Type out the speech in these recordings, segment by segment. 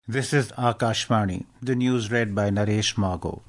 This is Akashvani, the news read by Naresh Margo.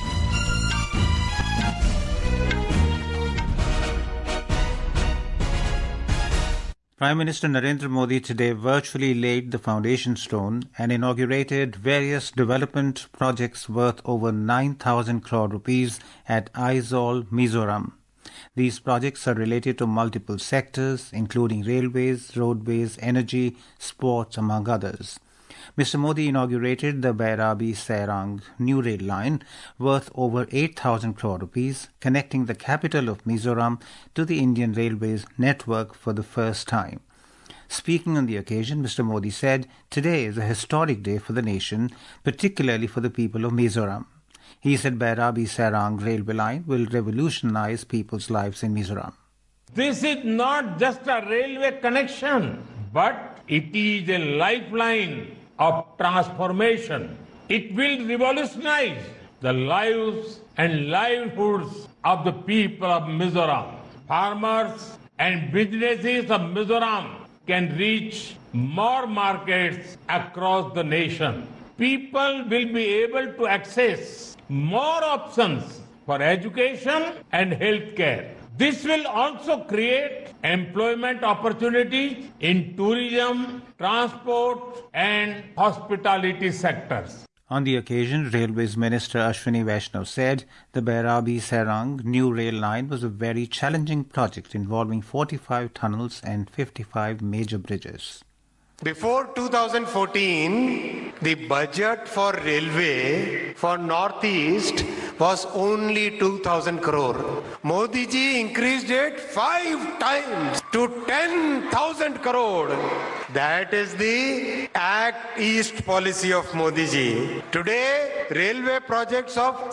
Prime Minister Narendra Modi today virtually laid the foundation stone and inaugurated various development projects worth over 9,000 crore rupees at Aizawl, Mizoram. These projects are related to multiple sectors, including railways, roadways, energy, sports, among others. Mr. Modi inaugurated the Bairabi-Sairang new rail line worth over 8,000 crore rupees, connecting the capital of Mizoram to the Indian Railways network for the first time. Speaking on the occasion, Mr. Modi said, "Today is a historic day for the nation, particularly for the people of Mizoram." He said Bairabi-Sairang railway line will revolutionize people's lives in Mizoram. This is not just a railway connection, but it is a lifeline of transformation. It will revolutionize the lives and livelihoods of the people of Mizoram. Farmers and businesses of Mizoram can reach more markets across the nation. People will be able to access more options for education and healthcare. This will also create employment opportunities in tourism, transport and hospitality sectors. On the occasion, Railways Minister Ashwini Vaishnaw said the Bairabi-Sairang new rail line was a very challenging project involving 45 tunnels and 55 major bridges. Before 2014, the budget for railway for Northeast was only 2,000 crore. Modi ji increased it 5 times to 10,000 crore. That is the Act East policy of Modi ji. Today, railway projects of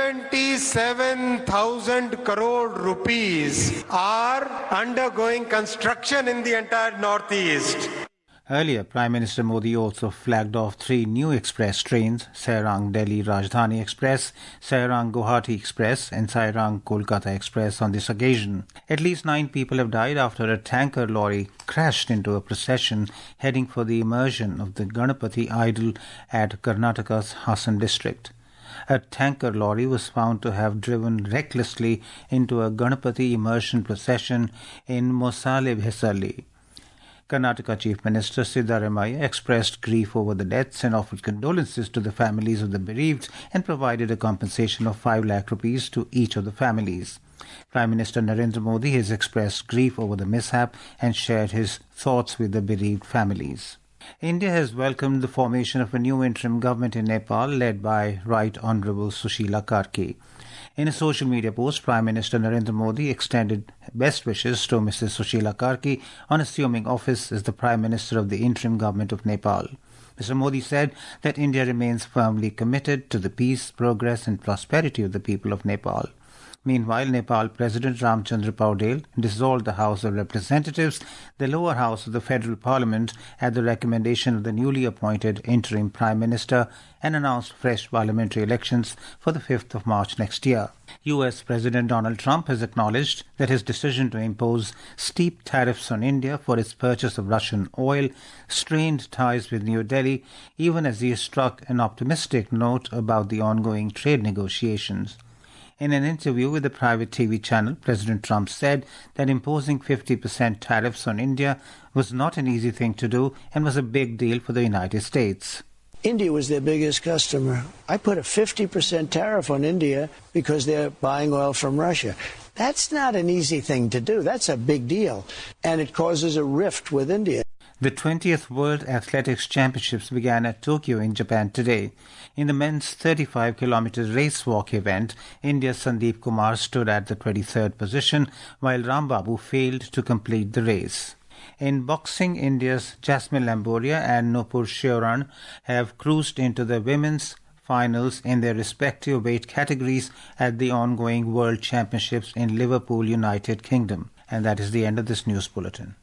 77,000 crore rupees are undergoing construction in the entire Northeast. Earlier, Prime Minister Modi also flagged off 3 new express trains, Sairang Delhi Rajdhani Express, Sairang Guwahati Express and Sairang Kolkata Express on this occasion. At least 9 people have died after a tanker lorry crashed into a procession heading for the immersion of the Ganapati idol at Karnataka's Hassan district. A tanker lorry was found to have driven recklessly into a Ganapati immersion procession in Mosale Bhesalli. Karnataka Chief Minister Siddaramaiah expressed grief over the deaths and offered condolences to the families of the bereaved and provided a compensation of 5 lakh rupees to each of the families. Prime Minister Narendra Modi has expressed grief over the mishap and shared his thoughts with the bereaved families. India has welcomed the formation of a new interim government in Nepal led by Right Honourable Sushila Karki. In a social media post, Prime Minister Narendra Modi extended best wishes to Mrs. Sushila Karki on assuming office as the Prime Minister of the interim government of Nepal. Mr. Modi said that India remains firmly committed to the peace, progress and prosperity of the people of Nepal. Meanwhile, Nepal President Ramchandra Paudel dissolved the House of Representatives, the lower house of the federal parliament, at the recommendation of the newly appointed interim Prime Minister and announced fresh parliamentary elections for the 5th of March next year. US President Donald Trump has acknowledged that his decision to impose steep tariffs on India for its purchase of Russian oil strained ties with New Delhi, even as he struck an optimistic note about the ongoing trade negotiations. In an interview with a private TV channel, President Trump said that imposing 50% tariffs on India was not an easy thing to do and was a big deal for the United States. India was their biggest customer. I put a 50% tariff on India because they're buying oil from Russia. That's not an easy thing to do. That's a big deal. And it causes a rift with India. The 20th World Athletics Championships began at Tokyo in Japan today. In the men's 35-kilometer race walk event, India's Sandeep Kumar stood at the 23rd position, while Rambabu failed to complete the race. In boxing, India's Jasmine Lamboria and Nupur Shioran have cruised into the women's finals in their respective weight categories at the ongoing World Championships in Liverpool, United Kingdom. And that is the end of this news bulletin.